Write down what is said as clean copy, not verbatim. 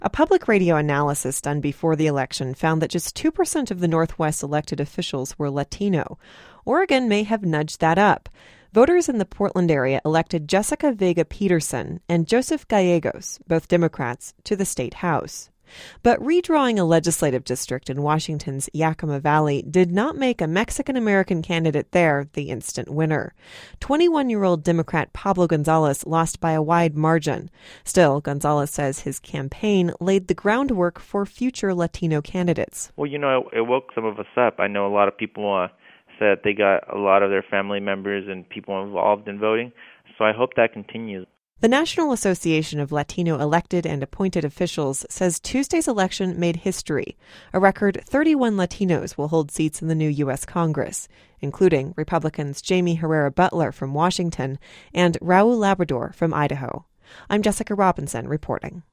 A public radio analysis done before the election found that just 2% of the Northwest elected officials were Latino. Oregon may have nudged that up. Voters in the Portland area elected Jessica Vega Peterson and Joseph Gallegos, both Democrats, to the state house. But redrawing a legislative district in Washington's Yakima Valley did not make a Mexican-American candidate there the instant winner. 21-year-old Democrat Pablo Gonzalez lost by a wide margin. Still, Gonzalez says his campaign laid the groundwork for future Latino candidates. Well, it woke some of us up. I know a lot of people said they got a lot of their family members and people involved in voting, so I hope that continues. The National Association of Latino Elected and Appointed Officials says Tuesday's election made history. A record 31 Latinos will hold seats in the new U.S. Congress, including Republicans Jamie Herrera Butler from Washington and Raul Labrador from Idaho. I'm Jessica Robinson reporting.